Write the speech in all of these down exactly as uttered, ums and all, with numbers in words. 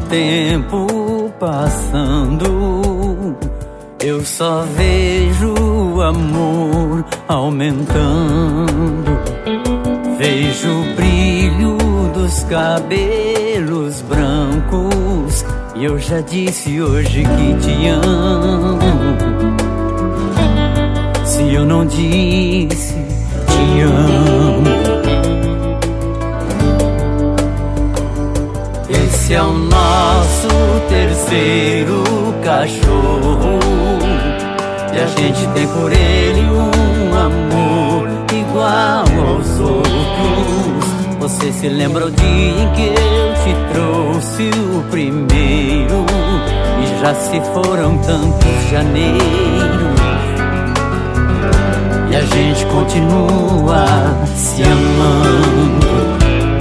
tempo passando, eu só vejo o amor aumentando. Vejo o brilho dos cabelos brancos e eu já disse hoje que te amo. Se eu não disse te amo. Esse é o nosso terceiro cachorro e a gente tem por ele um amor igual aos outros. Você se lembra o dia em que eu te trouxe o primeiro e já se foram tantos janeiros e a gente continua se amando.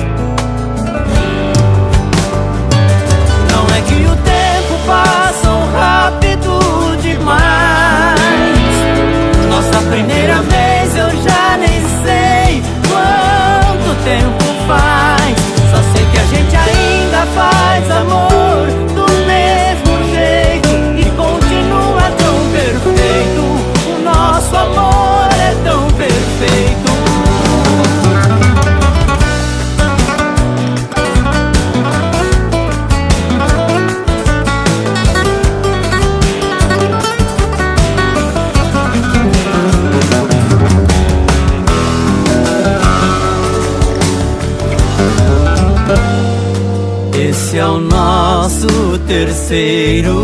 Passam rápido demais. Nossa primeira vez eu já nem sei quanto tempo faz. Só sei que a gente ainda faz amor do mesmo jeito e continua tão perfeito. O nosso amor é tão perfeito. Esse é o nosso terceiro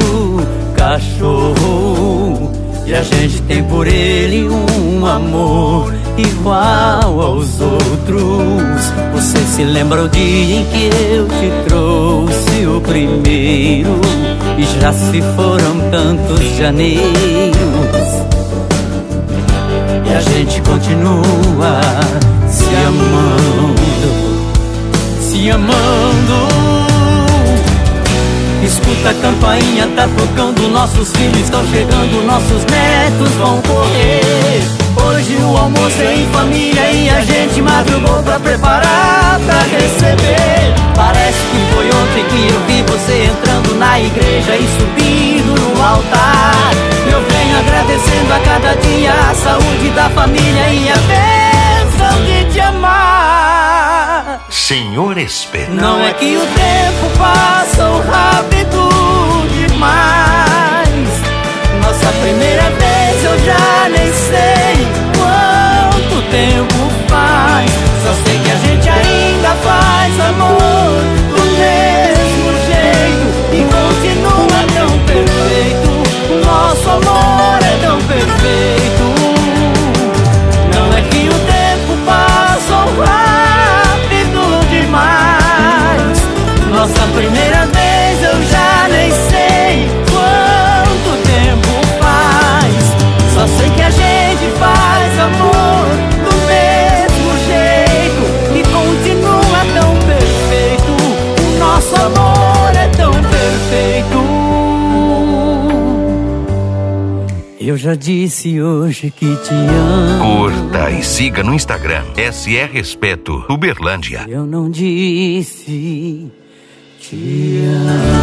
cachorro e a gente tem por ele um amor igual aos outros. Você se lembra o dia em que eu te trouxe o primeiro e já se foram tantos janeiros e a gente continua se amando, se amando. Escuta a campainha, tá tocando, nossos filhos estão chegando, nossos netos vão correr. Hoje o almoço é em família e a gente madrugou pra preparar, pra receber. Parece que foi ontem que eu vi você entrando na igreja e subindo no altar. Eu venho agradecendo a cada dia a saúde da família e a bênção de te amar. Senhor Espeto. Não é que o tempo passa rápido demais. Nossa primeira vez eu já nem sei quanto tempo faz. Só sei que a gente ainda faz amor do mesmo jeito e continua tão perfeito. O nosso amor é tão perfeito. Não é que o tempo passa rápido demais. Nossa primeira vez eu já nem sei quanto tempo faz. Só sei que a gente faz amor do mesmo jeito e continua tão perfeito. O nosso amor é tão perfeito. Eu já disse hoje que te amo. Curta e siga no Instagram S R Espeto Uberlândia. Eu não disse te amo.